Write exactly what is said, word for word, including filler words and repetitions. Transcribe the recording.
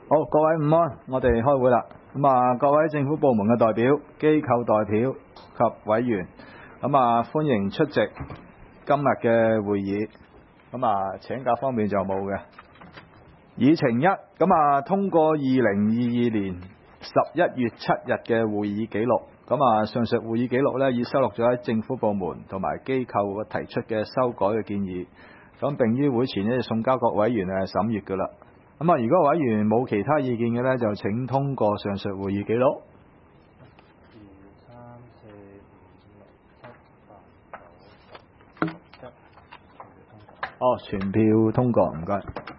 好，各位午安，我哋開會啦。咁啊，各位政府部門嘅代表、機構代表及委員，咁啊歡迎出席今日嘅會議。咁啊，請假方面就冇嘅。議程一，咁啊通過二零二二年十一月七日嘅會議記錄。咁啊，上述會議記錄呢，已收錄咗喺政府部門同埋機構提出嘅修改嘅建議，咁並於會前呢送交各委員誒審閱㗎啦。咁啊，如果委員冇其他意見嘅呢，就請通過上述會議記錄。 二、三、四、五、六、七、八、九、十、十一，全票通過。哦，全票通過，唔該。